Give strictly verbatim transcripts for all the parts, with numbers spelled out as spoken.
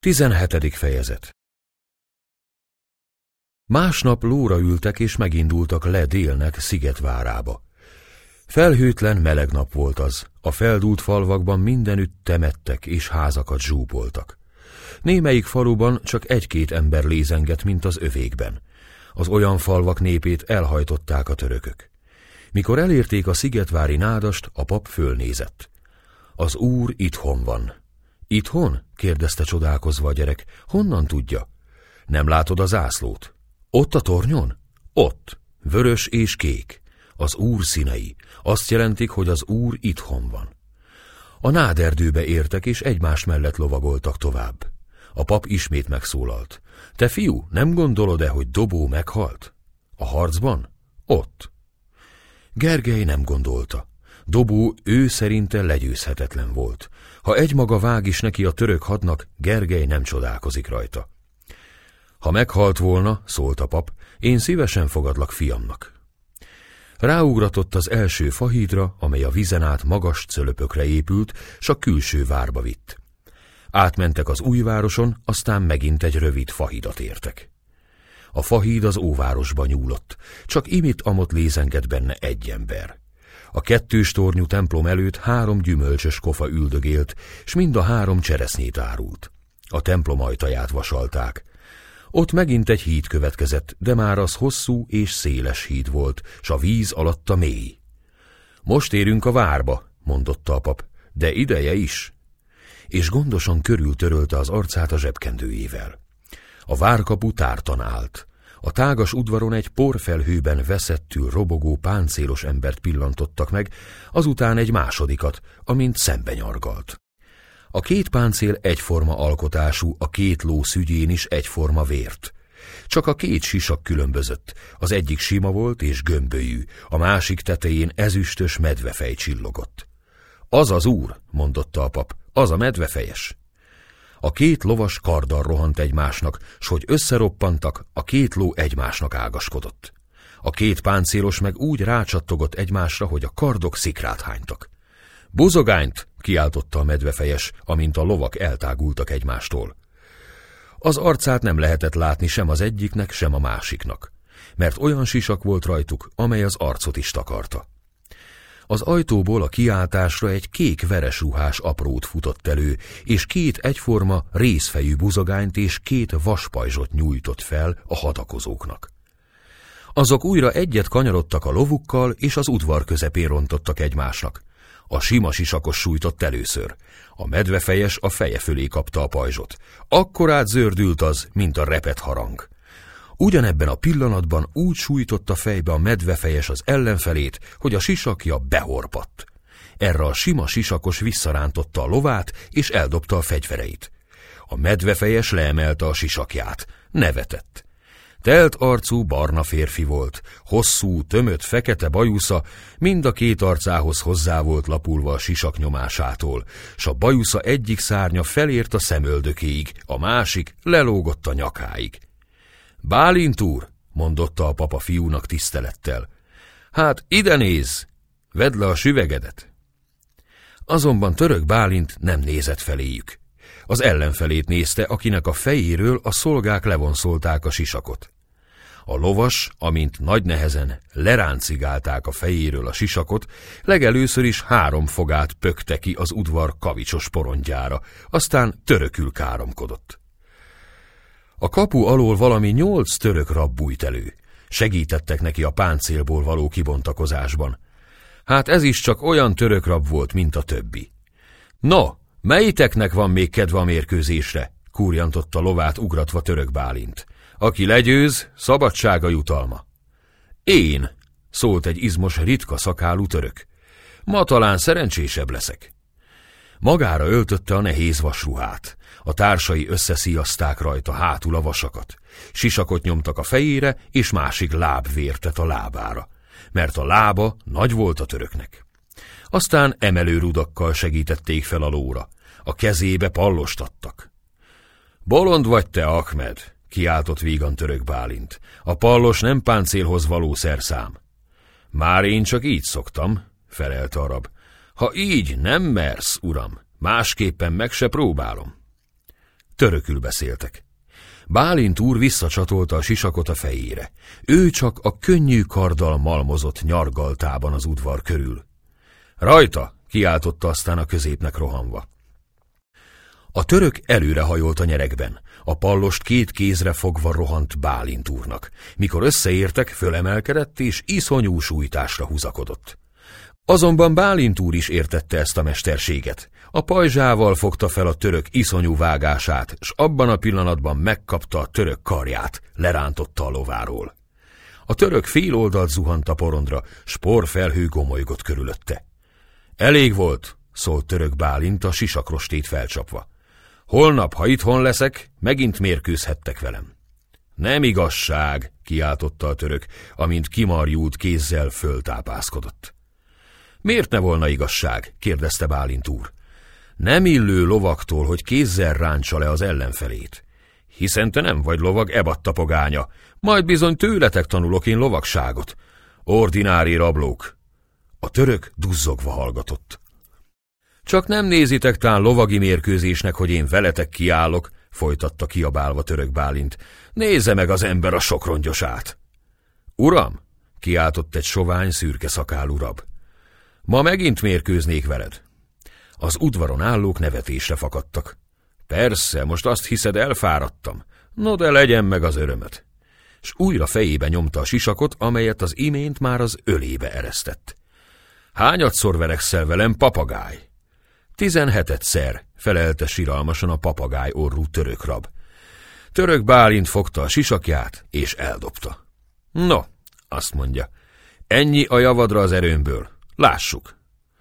Tizenhetedik fejezet. Másnap lóra ültek, és megindultak le délnek Szigetvárába. Felhőtlen, meleg nap volt az, a feldúlt falvakban mindenütt temettek és házakat zsúpoltak. Némelyik faluban csak egy-két ember lézengett, mint az övékben. Az olyan falvak népét elhajtották a törökök. Mikor elérték a szigetvári nádast, a pap fölnézett. Az úr itthon van. Itthon? kérdezte csodálkozva a gyerek. Honnan tudja? Nem látod a zászlót? Ott a tornyon? Ott. Vörös és kék. Az úr színei. Azt jelentik, hogy az úr itthon van. A náderdőbe értek, és egymás mellett lovagoltak tovább. A pap ismét megszólalt. Te fiú, nem gondolod-e, hogy Dobó meghalt? A harcban? Ott. Gergely nem gondolta. Dobó ő szerinte legyőzhetetlen volt. Ha egymaga vág is neki a török hadnak, Gergely nem csodálkozik rajta. Ha meghalt volna, szólt a pap, én szívesen fogadlak fiamnak. Ráugratott az első fahídra, amely a vízen át magas cölöpökre épült, s a külső várba vitt. Átmentek az újvároson, aztán megint egy rövid fahidat értek. A fahíd az óvárosba nyúlott, csak imit-amott lézengett benne egy ember. A kettős tornyú templom előtt három gyümölcsös kofa üldögélt, s mind a három cseresznyét árult. A templom ajtaját vasalták. Ott megint egy híd következett, de már az hosszú és széles híd volt, s a víz alatta mély. Most érünk a várba, mondotta a pap, de ideje is. És gondosan körültörölte az arcát a zsebkendőjével. A várkapu tártan állt. A tágas udvaron egy porfelhőben veszettül robogó páncélos embert pillantottak meg, azután egy másodikat, amint szembe nyargalt. A két páncél egyforma alkotású, a két ló szügyén is egyforma vért. Csak a két sisak különbözött, az egyik sima volt és gömbölyű, a másik tetején ezüstös medvefej csillogott. Az az úr, mondotta a pap, az a medvefejes. A két lovas karddal rohant egymásnak, s hogy összeroppantak, a két ló egymásnak ágaskodott. A két páncélos meg úgy rácsattogott egymásra, hogy a kardok szikrát hánytak. Buzogányt! Kiáltotta a medvefejes, amint a lovak eltágultak egymástól. Az arcát nem lehetett látni sem az egyiknek, sem a másiknak, mert olyan sisak volt rajtuk, amely az arcot is takarta. Az ajtóból a kiáltásra egy kék veresruhás aprót futott elő, és két egyforma rézfejű buzogányt és két vaspajzsot nyújtott fel a hadakozóknak. Azok újra egyet kanyarodtak a lovukkal, és az udvar közepén rontottak egymásnak. A sima sisakos sújtott először. A medvefejes a feje fölé kapta a pajzsot. Akkorát zördült az, mint a repett harang. Ugyanebben a pillanatban úgy sújtotta fejbe a medvefejes az ellenfelét, hogy a sisakja behorpadt. Erre a sima sisakos visszarántotta a lovát, és eldobta a fegyvereit. A medvefejes leemelte a sisakját. Nevetett. Telt arcú barna férfi volt, hosszú, tömött, fekete bajusza, mind a két arcához hozzá volt lapulva a sisak nyomásától, s a bajusza egyik szárnya felért a szemöldökéig, a másik lelógott a nyakáig. Bálint úr, mondotta a papa fiúnak tisztelettel, hát ide nézz, vedd le a süvegedet. Azonban török Bálint nem nézett feléjük. Az ellenfelét nézte, akinek a fejéről a szolgák levonszolták a sisakot. A lovas, amint nagy nehezen leráncigálták a fejéről a sisakot, legelőször is három fogát pökte ki az udvar kavicsos porondjára, aztán törökül káromkodott. A kapu alól valami nyolc török rab bújt elő. Segítettek neki a páncélból való kibontakozásban. Hát ez is csak olyan török rab volt, mint a többi. No, melyiteknek van még kedve a mérkőzésre? Kúrjantotta lovát ugratva török Bálint. Aki legyőz, szabadsága jutalma. Én, szólt egy izmos, ritka szakálú török. Ma talán szerencsésebb leszek. Magára öltötte a nehéz vasruhát. A társai összeszíjazták rajta hátul a vasakat. Sisakot nyomtak a fejére, és másik láb vértet a lábára, mert a lába nagy volt a töröknek. Aztán emelőrudakkal segítették fel a lóra. A kezébe pallost adtak. Bolond vagy te, Ahmed, kiáltott vígan török Bálint. A pallos nem páncélhoz való szerszám. Már én csak így szoktam, felelte a rab. Ha így nem mersz, uram, másképpen meg se próbálom. Törökül beszéltek. Bálint úr visszacsatolta a sisakot a fejére. Ő csak a könnyű karddal malmozott nyargaltában az udvar körül. Rajta! Kiáltotta aztán a középnek rohanva. A török előrehajolt a nyeregben. A pallost két kézre fogva rohant Bálint úrnak. Mikor összeértek, fölemelkedett és iszonyú sújtásra húzakodott. Azonban Bálint úr is értette ezt a mesterséget. A pajzsával fogta fel a török iszonyú vágását, s abban a pillanatban megkapta a török karját, lerántotta a lováról. A török fél oldalt zuhant a porondra, s porfelhő gomolygott körülötte. Elég volt, szólt török Bálint a sisakrostét felcsapva. Holnap, ha itthon leszek, megint mérkőzhettek velem. Nem igazság, kiáltotta a török, amint kimarjult kézzel föltápászkodott. Miért ne volna igazság? kérdezte Bálint úr. Nem illő lovaktól, hogy kézzel ráncsa le az ellenfelét. Hiszen te nem vagy lovag, ebatta pogánya, majd bizony tőletek tanulok én lovagságot. Ordinári rablók. A török duzzogva hallgatott. Csak nem nézitek tán lovagi mérkőzésnek, hogy én veletek kiállok, folytatta kiabálva török Bálint. Nézze meg az ember a sokrongyosát. Uram, kiáltott egy sovány, szürke szakálú rab. Ma megint mérkőznék veled. Az udvaron állók nevetésre fakadtak. Persze, most azt hiszed, elfáradtam. No, de legyen meg az örömet. S újra fejébe nyomta a sisakot, amelyet az imént már az ölébe eresztett. Hányadszor verekszel velem, papagáj? Tizenhetedszer, felelte siralmasan a papagáj orrú török rab. Török Bálint fogta a sisakját, és eldobta. No, azt mondja, ennyi a javadra az erőmből. Lássuk!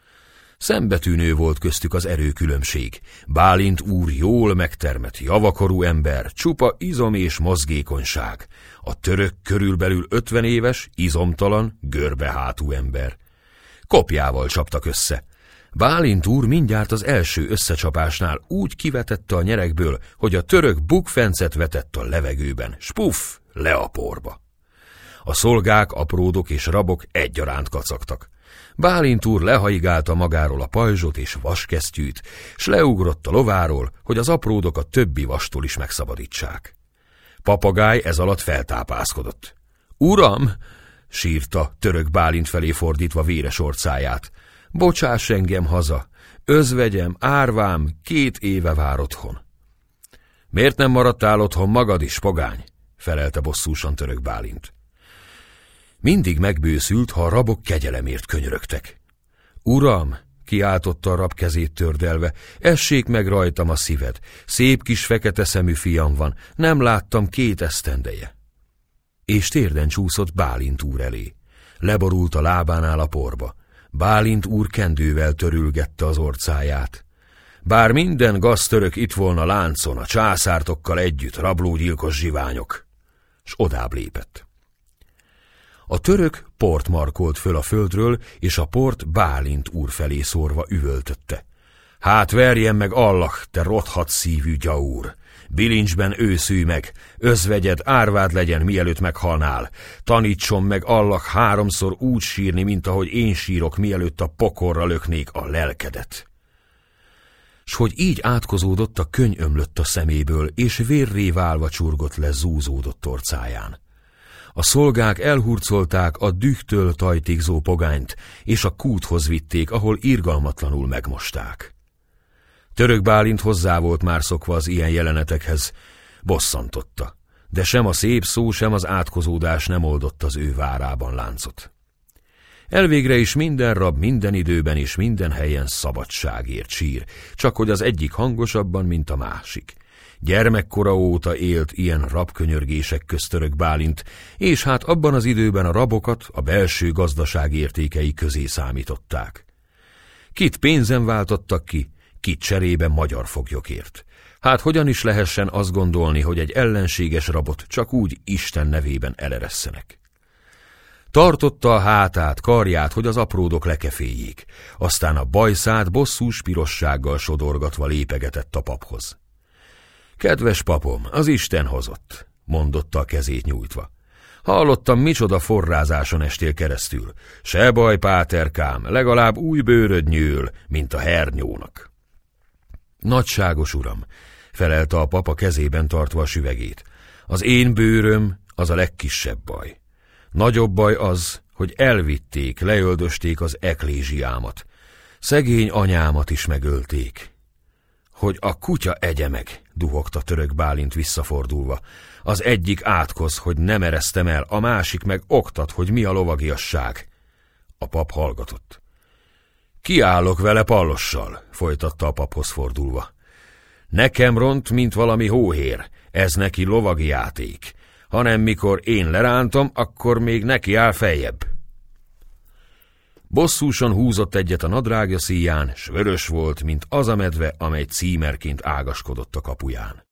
Szembetűnő volt köztük az erőkülönbség. Bálint úr jól megtermett, javakorú ember, csupa izom és mozgékonyság. A török körülbelül ötven éves, izomtalan, görbehátú ember. Kopjával csaptak össze. Bálint úr mindjárt az első összecsapásnál úgy kivetette a nyerekből, hogy a török bukfencet vetett a levegőben, s puff, le a porba. A szolgák, apródok és rabok egyaránt kacagtak. Bálint úr lehaigálta magáról a pajzsot és vaskesztyűt, s leugrott a lováról, hogy az apródok a többi vastól is megszabadítsák. Papagáj ez alatt feltápászkodott. Uram! Sírta, török Bálint felé fordítva véres orcáját. Bocsáss engem haza, özvegyem, árvám, két éve vár otthon. Miért nem maradtál otthon magad is, pogány? Felelte bosszúsan török Bálint. Mindig megbőszült, ha a rabok kegyelemért könyörögtek. Uram, kiáltotta a rab kezét tördelve, essék meg rajtam a szíved, szép kis fekete szemű fiam van, nem láttam két esztendeje. És térden csúszott Bálint úr elé. Leborult a lábánál a porba. Bálint úr kendővel törülgette az orcáját. Bár minden gaztörök itt volna láncon, a császártokkal együtt, rablógyilkos zsiványok. S odább lépett. A török port markolt föl a földről, és a port Bálint úr felé szórva üvöltötte. Hát verjen meg Allah, te rothadt szívű gyaúr! Bilincsben őszülj meg, özvegyed, árvád legyen, mielőtt meghalnál. Tanítson meg Allah háromszor úgy sírni, mint ahogy én sírok, mielőtt a pokorra löknék a lelkedet. S hogy így átkozódott, a könny ömlött a szeméből, és vérré válva csurgott le zúzódott orcáján. A szolgák elhurcolták a dühtől tajtékzó pogányt, és a kúthoz vitték, ahol irgalmatlanul megmosták. Török Bálint hozzá volt már szokva az ilyen jelenetekhez, bosszantotta, de sem a szép szó, sem az átkozódás nem oldott az ő várában láncot. Elvégre is minden rab minden időben és minden helyen szabadságért sír, csak hogy az egyik hangosabban, mint a másik. Gyermekkora óta élt ilyen rabkönyörgések közt török Bálint, és hát abban az időben a rabokat a belső gazdaság értékei közé számították. Kit pénzen váltottak ki, kit cserébe magyar foglyokért. Hát hogyan is lehessen azt gondolni, hogy egy ellenséges rabot csak úgy Isten nevében eleresszenek? Tartotta a hátát, karját, hogy az apródok lekeféljék, aztán a bajszát bosszús pirossággal sodorgatva lépegetett a paphoz. Kedves papom, az Isten hozott, mondotta a kezét nyújtva. Hallottam, micsoda forrázáson estél keresztül. Se baj, páterkám, legalább új bőröd nyűl, mint a hernyónak. Nagyságos uram, felelte a pap a kezében tartva a süvegét. Az én bőröm az a legkisebb baj. Nagyobb baj az, hogy elvitték, leöldösték az eklésiámat. Szegény anyámat is megölték. Hogy a kutya egye meg, duhogta Török Bálint visszafordulva. Az egyik átkoz, hogy nem eresztem el, a másik meg oktat, hogy mi a lovagiasság. A pap hallgatott. Kiállok vele pallossal, folytatta a paphoz fordulva. Nekem ront, mint valami hóhér, ez neki lovagi játék, hanem mikor én lerántom, akkor még neki áll feljebb. Bosszúsan húzott egyet a nadrágja szíján, s vörös volt, mint az a medve, amely címerként ágaskodott a kapuján.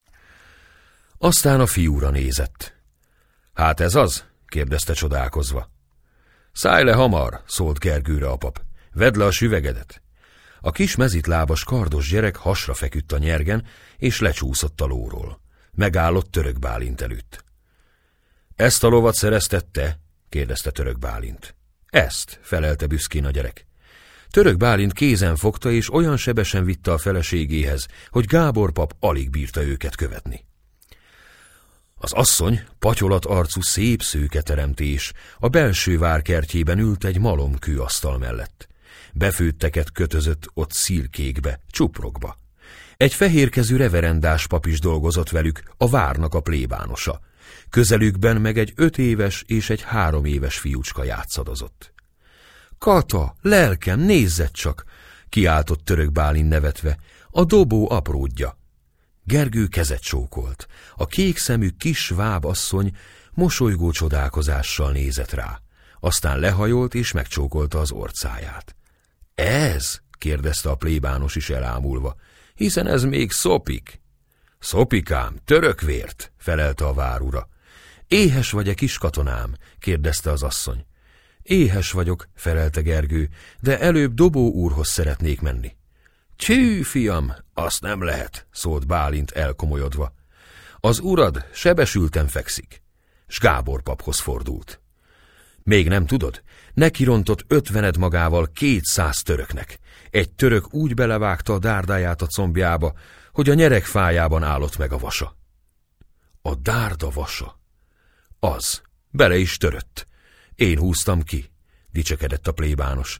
Aztán a fiúra nézett. Hát ez az? kérdezte csodálkozva. Szállj le hamar, szólt Gergőre a pap. Vedd le a süvegedet. A kis mezitlábas kardos gyerek hasra feküdt a nyergen, és lecsúszott a lóról. Megállott Török Bálint előtt. Ezt a lovat szereztette? kérdezte Török Bálint. Ezt, felelte büszkén a gyerek. Török Bálint kézen fogta, és olyan sebesen vitte a feleségéhez, hogy Gábor pap alig bírta őket követni. Az asszony, patyolat arcú szép szőke teremtés, a belső vár kertjében ült egy malomkő asztal mellett. Befőtteket kötözött ott szilkékbe, csuprokba. Egy fehérkezű reverendás pap is dolgozott velük, a várnak a plébánosa. Közelükben meg egy öt éves és egy három éves fiúcska játszadozott. Kata, lelkem, nézzed csak! Kiáltott Török Bálint nevetve. A dobó apródja. Gergő kezet csókolt. A kék szemű kis vábasszony mosolygó csodálkozással nézett rá. Aztán lehajolt és megcsókolta az orcáját. Ez? kérdezte a plébános is elámulva. Hiszen ez még szopik. Szopikám, törökvért, felelte a várura. Éhes vagy-e, kis katonám? kérdezte az asszony. Éhes vagyok, felelte Gergő, de előbb Dobó úrhoz szeretnék menni. Csű, fiam, azt nem lehet, szólt Bálint elkomolyodva. Az urad sebesülten fekszik. S Gábor paphoz fordult. Még nem tudod? Neki rontott ötvened magával kétszáz töröknek. Egy török úgy belevágta a dárdáját a combjába, hogy a nyeregfájában állott meg a vasa. A dárda vasa. Az. Bele is törött. Én húztam ki, dicsekedett a plébános.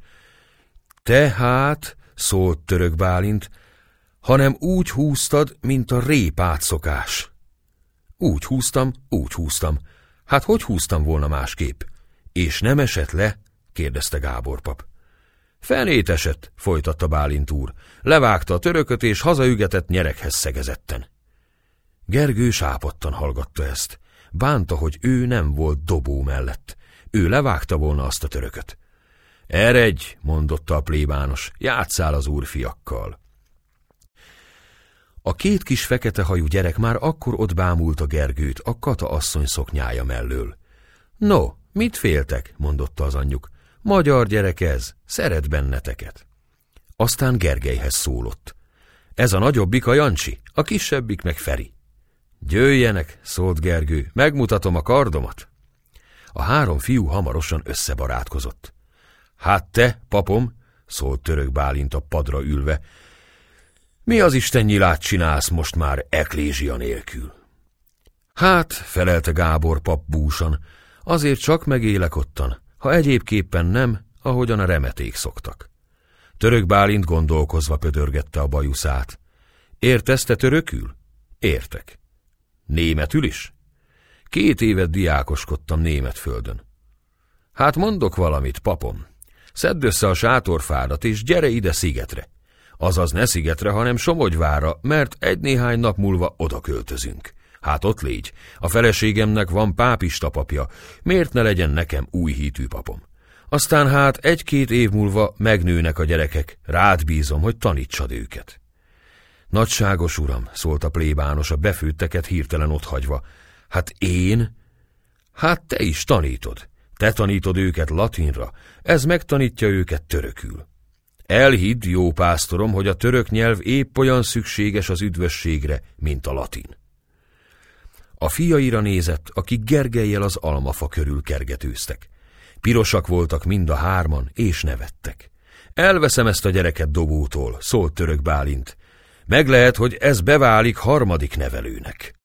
Tehát, szólt Török Bálint, hanem úgy húztad, mint a répát szokás. Úgy húztam, úgy húztam. Hát hogy húztam volna másképp? És nem esett le? kérdezte Gábor pap. Fenét esett, folytatta Bálint úr. Levágta a törököt, és hazaügetett nyereghez szegezetten. Gergő sápadtan hallgatta ezt. Bánta, hogy ő nem volt Dobó mellett. Ő levágta volna azt a törököt. Eredj, mondotta a plébános, játsszál az úrfiakkal. A két kis fekete hajú gyerek már akkor ott bámulta Gergőt a Kata asszony szoknyája mellől. No, mit féltek, mondotta az anyjuk. Magyar gyerek ez, szeret benneteket. Aztán Gergelyhez szólott. Ez a nagyobbik a Jancsi, a kisebbik meg Feri. Győjjenek, szólt Gergő, megmutatom a kardomat. A három fiú hamarosan összebarátkozott. Hát te, papom, szólt Török Bálint a padra ülve, mi az Isten nyilát csinálsz most már eklézsia nélkül? Hát, felelte Gábor pap búsan, azért csak megélek ottan, ha egyébképpen nem, ahogyan a remeték szoktak. Török Bálint gondolkozva pödörgette a bajuszát. Értesz te törökül? Értek. Németül is? Két évet diákoskodtam Németföldön. Hát mondok valamit, papom. Szedd össze a sátorfádat, és gyere ide szigetre. Azaz ne szigetre, hanem Somogyvárra, mert egy-néhány nap múlva oda költözünk. Hát ott légy, a feleségemnek van pápista papja, miért ne legyen nekem új hitű papom? Aztán hát egy-két év múlva megnőnek a gyerekek, rád bízom, hogy tanítsad őket. Nagyságos uram, szólt a plébános a befőtteket hirtelen otthagyva. Hát én? Hát te is tanítod. Te tanítod őket latinra, ez megtanítja őket törökül. Elhidd, jó pásztorom, hogy a török nyelv épp olyan szükséges az üdvösségre, mint a latin. A fiaira nézett, akik Gergellyel az almafa körül kergetőztek. Pirosak voltak mind a hárman, és nevettek. Elveszem ezt a gyereket Dobótól, szólt Török Bálint. Meg lehet, hogy ez beválik harmadik nevelőnek.